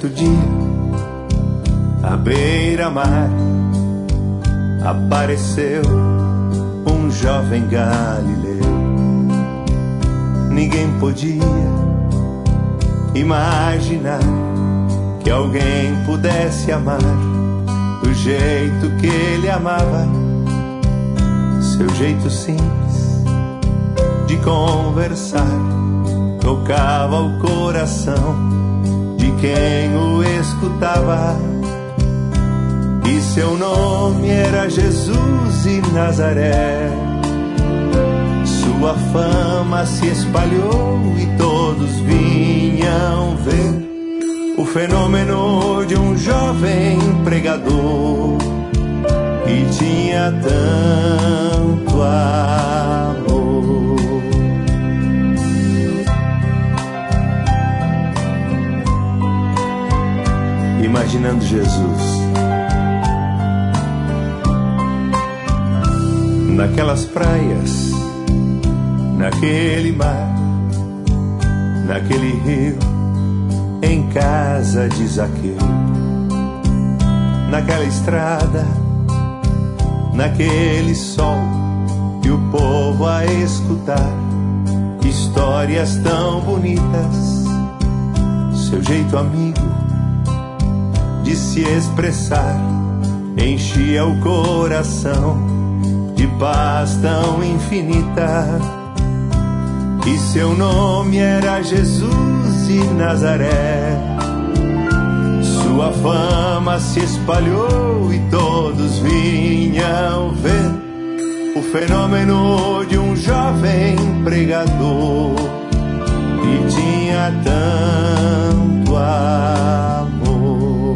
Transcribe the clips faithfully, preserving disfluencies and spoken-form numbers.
certo dia, à beira-mar, apareceu um jovem galileu. Ninguém podia imaginar que alguém pudesse amar do jeito que ele amava. Seu jeito simples de conversar tocava o coração de quem o escutava. E seu nome era Jesus de Nazaré. Sua fama se espalhou e todos vinham ver o fenômeno de um jovem pregador que tinha tanto amor. Imaginando Jesus naquelas praias, naquele mar, naquele rio, em casa de Zaqueu, naquela estrada, naquele sol, e o povo a escutar histórias tão bonitas. Seu jeito amigo de se expressar enchia o coração de paz tão infinita. E seu nome era Jesus de Nazaré. Sua fama se espalhou e todos vinham ver o fenômeno de um jovem pregador que tinha tanto amor.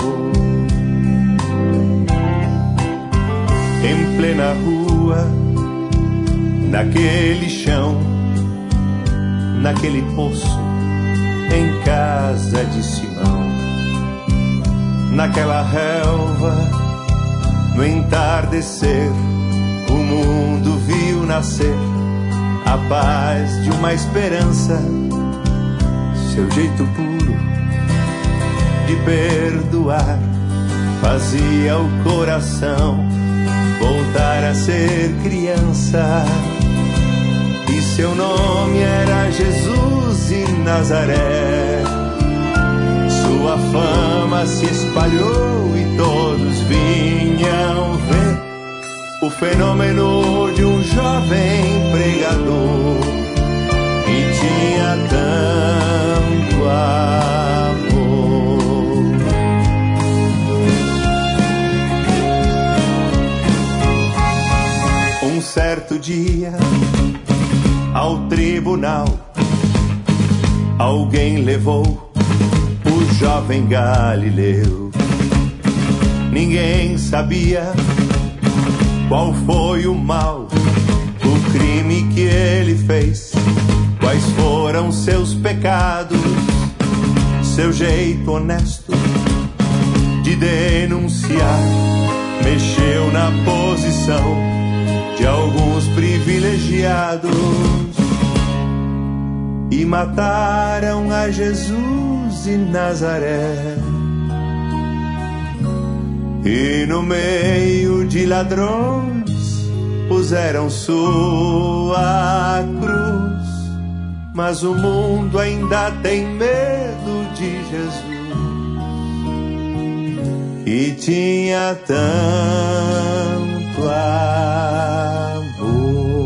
Em plena rua, naquele chão, naquele poço, em casa de Simão, naquela relva, no entardecer, o mundo viu nascer a paz de uma esperança. Seu jeito puro de perdoar fazia o coração voltar a ser criança. E seu nome era Jesus de Nazaré. Sua fama se espalhou e todos vinham ver o fenômeno de um jovem pregador que tinha tanto amor. Um certo dia, ao tribunal, alguém levou o jovem Galileu. Ninguém sabia qual foi o mal, o crime que ele fez, quais foram seus pecados. Seu jeito honesto de denunciar mexeu na posição de alguns privilegiados. E mataram a Jesus de Nazaré. E no meio de ladrões puseram sua cruz. Mas o mundo ainda tem medo de Jesus, e tinha tanto amor.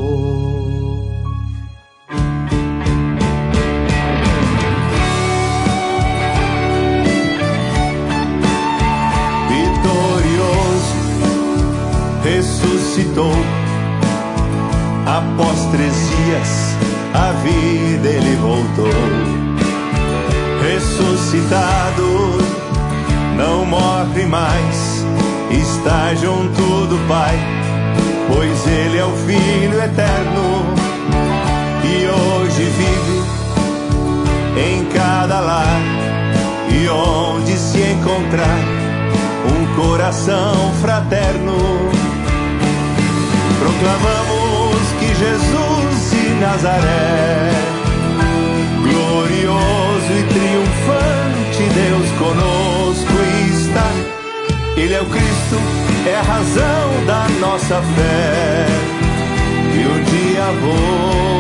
Ressuscitou. Após três dias a vida ele voltou. Ressuscitado, não morre mais, está junto do Pai, pois ele é o Filho eterno que hoje vive em cada lar, e onde se encontrar um coração fraterno. Proclamamos que Jesus de Nazaré, glorioso e triunfante Deus conosco, é o Cristo, é a razão da nossa fé. E um dia vou